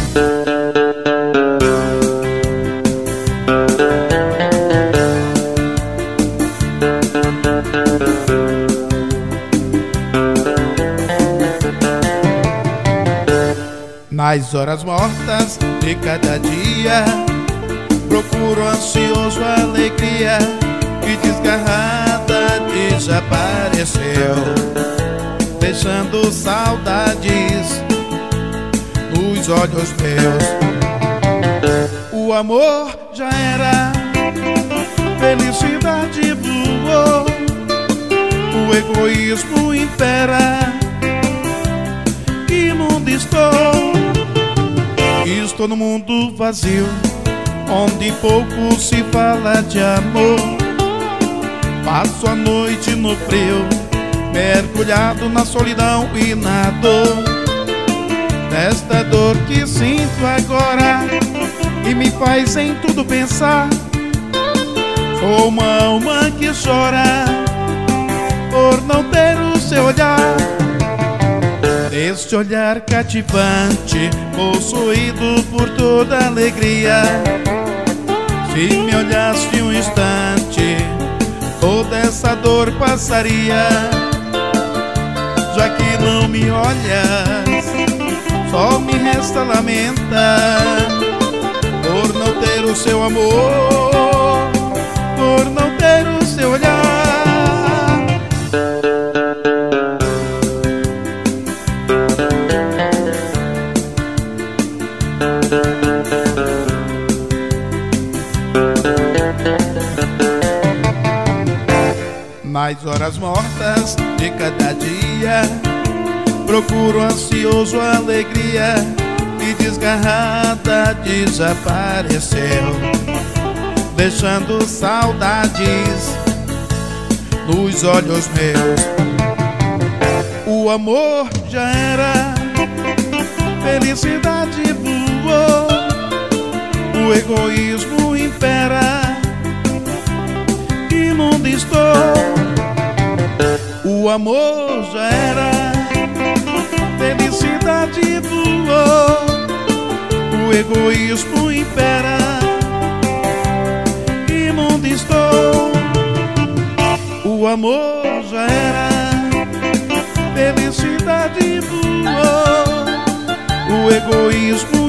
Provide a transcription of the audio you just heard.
Nas horas mortas de cada dia, procuro ansioso a alegria que desgarrada desapareceu, deixando saudades nos olhos meus. O amor já era, felicidade voou, o egoísmo impera. Que mundo estou? Estou no mundo vazio, onde pouco se fala de amor. Passo a noite no frio, mergulhado na solidão e na dor. Desta dor que sinto agora e me faz em tudo pensar. Sou uma alma que chora por não ter o seu olhar. Este olhar cativante, possuído por toda alegria. Se me olhasse um instante, toda essa dor passaria. Já que não me olhas, só me resta lamentar por não ter o seu amor, por não ter o seu olhar. Nas horas mortas de cada dia, procuro ansioso a alegria que desgarrada desapareceu, deixando saudades nos olhos meus. O amor já era, felicidade voou, o egoísmo impera. Que mundo estou? O amor já era, felicidade voou, o egoísmo impera. Que mundo estou? O amor já era, felicidade voou, o egoísmo